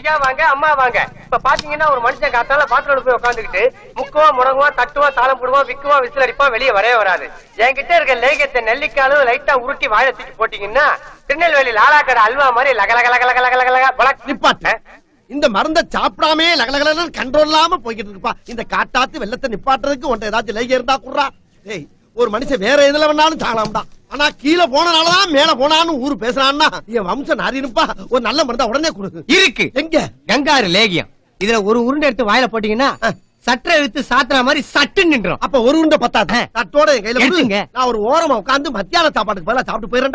ஐயா வாங்க அம்மா வாங்க. இப்ப பாத்தீங்கன்னா ஒரு மனுஷன் காத்தால பாத்திரோட போய் உட்காந்துக்கிட்டு முக்குவான் முடங்குவான் தட்டுவான் தாளம் போடுவான் விக்குவான் விசில் அடிப்பான் வெளியே வரவே வராது. என்கிட்ட இருக்க லேகத்தை நெல்லிக்காலும் லைட்டா உருட்டி வாழை தூக்கி போட்டீங்கன்னா திருநெல்வேலி லாலாக்கடை அல்வா மாதிரி லகலகலகலகலகலக நிப்பாட்டு. இந்த மருந்த சாப்பிடாமே லகலகலன்னு கண்ட்ரோல் இல்லாம போய்கிட்டு இருக்குப்பா. இந்த காட்டாத்து வெள்ளத்தை நிப்பாட்டுறதுக்கு உன்ட்ட ஏதாச்சும் லேக இருந்தா குடுறா. ஏய், ஒரு மனுஷன் வேற எதுல வேணாலும் சாகலாம்டா. ஆனா கீழே போனனாலதான் மேல போனான்னு ஊரு பேசுறான்னா என் வம்சம் நாரினுப்பா. ஒரு நல்ல மருந்தா உடனே கொடு. இருக்கு. எங்க? கங்காரு லேகியம். இதுல ஒரு உருண்டை எடுத்து வாயில போட்டீங்கன்னா சற்ற இழுத்து சாத்துற மாதிரி சட்டு நின்றோம். அப்ப ஒரு உருண்டை பத்தாது. தட்டோட என் கையில எடுத்துங்க. நான் ஒரு ஓரமா உட்கார்ந்து மத்தியான சாப்பாட்டுக்கு பதிலா சாப்பிட்டு போயிடறேன்.